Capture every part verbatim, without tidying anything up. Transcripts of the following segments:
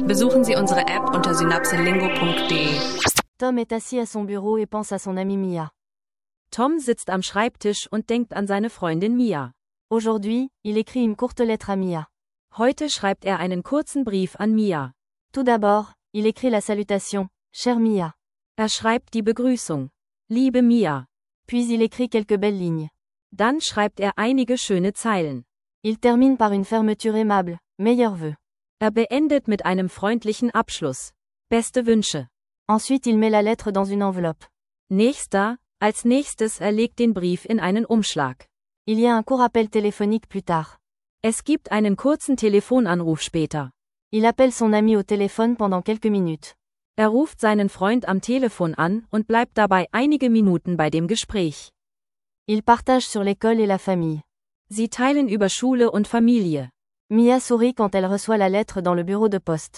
Besuchen Sie unsere App unter synapselingo punkt de. Tom est assis à son bureau et pense à son amie Mia. Tom sitzt am Schreibtisch und denkt an seine Freundin Mia. Aujourd'hui, il écrit une courte lettre à Mia. Heute schreibt er einen kurzen Brief an Mia. Tout d'abord, il écrit la salutation, chère Mia. Er schreibt die Begrüßung. Liebe Mia. Puis il écrit quelques belles lignes. Dann schreibt er einige schöne Zeilen. Il termine par une fermeture aimable, meilleurs vœux. Er beendet mit einem freundlichen Abschluss. Beste Wünsche. Ensuite il met la lettre dans une enveloppe. Nächster, als nächstes er legt den Brief in einen Umschlag. Il y a un court appel téléphonique plus tard. Es gibt einen kurzen Telefonanruf später. Il appelle son ami au téléphone pendant quelques minutes. Er ruft seinen Freund am Telefon an und bleibt dabei einige Minuten bei dem Gespräch. Il partage sur l'école et la famille. Sie teilen über Schule und Familie. Mia sourit quand elle reçoit la lettre dans le bureau de poste.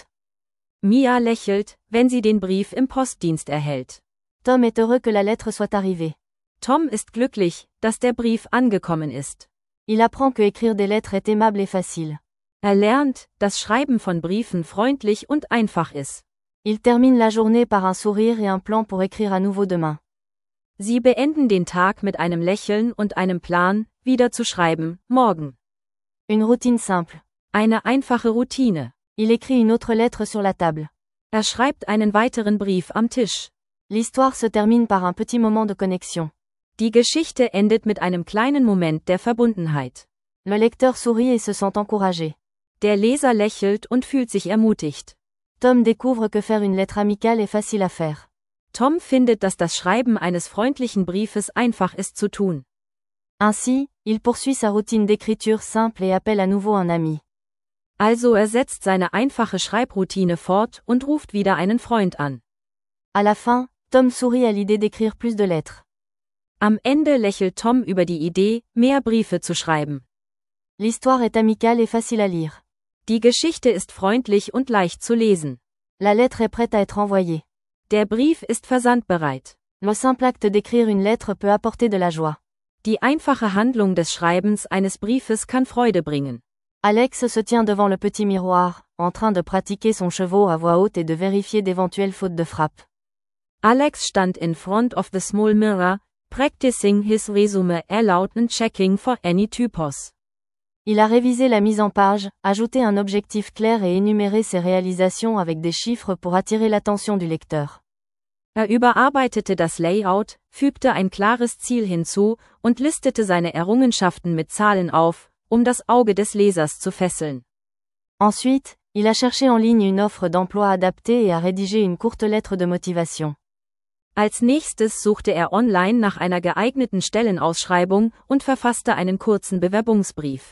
Mia lächelt, wenn sie den Brief im Postdienst erhält. Tom est heureux que la lettre soit arrivée. Tom ist glücklich, dass der Brief angekommen ist. Il apprend que écrire des lettres est aimable et facile. Er lernt, dass Schreiben von Briefen freundlich und einfach ist. Il termine la journée par un sourire et un plan pour écrire à nouveau demain. Sie beenden den Tag mit einem Lächeln und einem Plan, wieder zu schreiben, morgen. Une routine simple. Eine einfache Routine. Il écrit une autre lettre sur la table. Er schreibt einen weiteren Brief am Tisch. L'histoire se termine par un petit moment de connexion. Die Geschichte endet mit einem kleinen Moment der Verbundenheit. Le lecteur sourit et se sent encouragé. Der Leser lächelt und fühlt sich ermutigt. Tom découvre que faire une lettre amicale est facile à faire. Tom findet, dass das Schreiben eines freundlichen Briefes einfach ist zu tun. Ainsi, il poursuit sa routine d'écriture simple et appelle à nouveau un ami. Also er setzt seine einfache Schreibroutine fort und ruft wieder einen Freund an. À la fin, Tom sourit à l'idée d'écrire plus de lettres. Am Ende lächelt Tom über die Idee, mehr Briefe zu schreiben. L'histoire est amicale et facile à lire. Die Geschichte ist freundlich und leicht zu lesen. La lettre est prête à être envoyée. Der Brief ist versandbereit. Le simple acte d'écrire une lettre peut apporter de la joie. Die einfache Handlung des Schreibens eines Briefes kann Freude bringen. Alex se tient devant le petit miroir, en train de pratiquer son cheval à voix haute et de vérifier d'éventuelles fautes de frappe. Alex stand in front of the small mirror, practicing his resume aloud and checking for any typos. Il a révisé la mise en page, ajouté un objectif clair et énuméré ses réalisations avec des chiffres pour attirer l'attention du lecteur. Er überarbeitete das Layout, fügte ein klares Ziel hinzu und listete seine Errungenschaften mit Zahlen auf, um das Auge des Lesers zu fesseln. Ensuite, il a cherché en ligne une offre d'emploi adaptée et a rédigé une courte lettre de motivation. Als nächstes suchte er online nach einer geeigneten Stellenausschreibung und verfasste einen kurzen Bewerbungsbrief.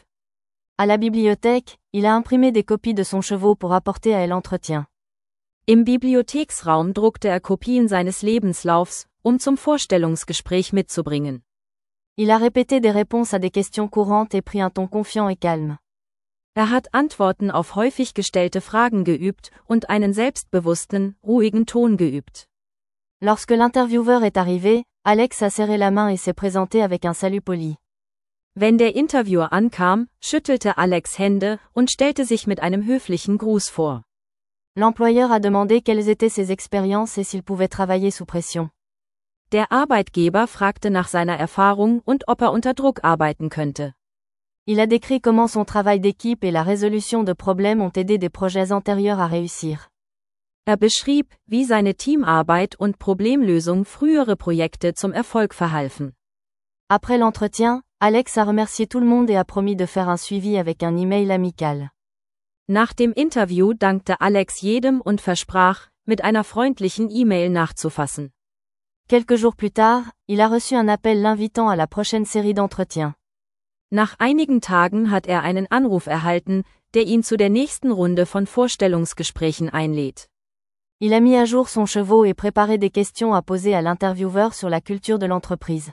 À la bibliothèque, il a imprimé des copies de son cheval pour apporter à l'entretien. Im Bibliotheksraum druckte er Kopien seines Lebenslaufs, um zum Vorstellungsgespräch mitzubringen. Il a répété des réponses à des questions courantes et pris un ton confiant et calme. Er hat Antworten auf häufig gestellte Fragen geübt und einen selbstbewussten, ruhigen Ton geübt. Lorsque l'intervieweur est arrivé, Alex a serré la main et s'est présenté avec un salut poli. Wenn der Interviewer ankam, schüttelte Alex Hände und stellte sich mit einem höflichen Gruß vor. L'employeur a demandé quelles étaient ses expériences et s'il pouvait travailler sous pression. Der Arbeitgeber fragte nach seiner Erfahrung und ob er unter Druck arbeiten könnte. Il a décrit comment son travail d'équipe et la résolution de problèmes ont aidé des projets antérieurs à réussir. Er beschrieb, wie seine Teamarbeit und Problemlösung frühere Projekte zum Erfolg verhalfen. Après l'entretien, Alex a remercié tout le monde et a promis de faire un suivi avec un email amical. Nach dem Interview dankte Alex jedem und versprach, mit einer freundlichen E-Mail nachzufassen. Quelques jours plus tard, il a reçu un appel l'invitant à la prochaine série d'entretiens. Nach einigen Tagen hat er einen Anruf erhalten, der ihn zu der nächsten Runde von Vorstellungsgesprächen einlädt. Il a mis à jour son cheval et préparé des questions à poser à l'intervieweur sur la culture de l'entreprise.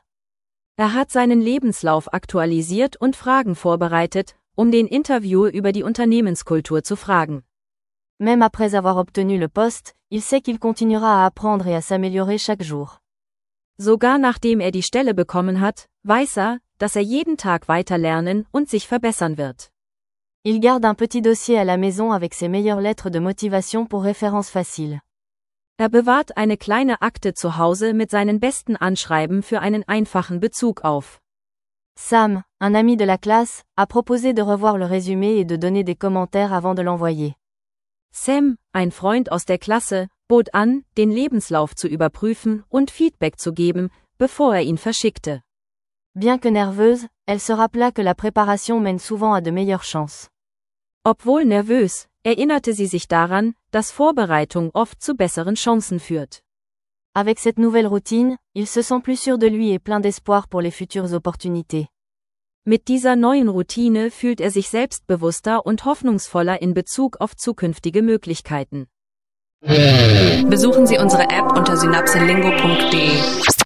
Er hat seinen Lebenslauf aktualisiert und Fragen vorbereitet, um den Interviewer über die Unternehmenskultur zu fragen. Même après avoir obtenu le poste, il sait qu'il continuera à apprendre et à s'améliorer chaque jour. Sogar nachdem er die Stelle bekommen hat, weiß er, dass er jeden Tag weiter lernen und sich verbessern wird. Il garde un petit dossier à la maison avec ses meilleures lettres de motivation pour référence facile. Er bewahrt eine kleine Akte zu Hause mit seinen besten Anschreiben für einen einfachen Bezug auf. Sam, un ami de la classe, a proposé de revoir le résumé et de donner des commentaires avant de l'envoyer. Sam, ein Freund aus der Klasse, bot an, den Lebenslauf zu überprüfen und Feedback zu geben, bevor er ihn verschickte. Bien que nerveuse, elle se rappela que la préparation mène souvent à de meilleures chances. Obwohl nervös, erinnerte sie sich daran, dass Vorbereitung oft zu besseren Chancen führt. Avec cette nouvelle routine, il se sent plus sûr de lui et plein d'espoir pour les futures opportunités. Mit dieser neuen Routine fühlt er sich selbstbewusster und hoffnungsvoller in Bezug auf zukünftige Möglichkeiten. Besuchen Sie unsere App unter synapselingo punkt de.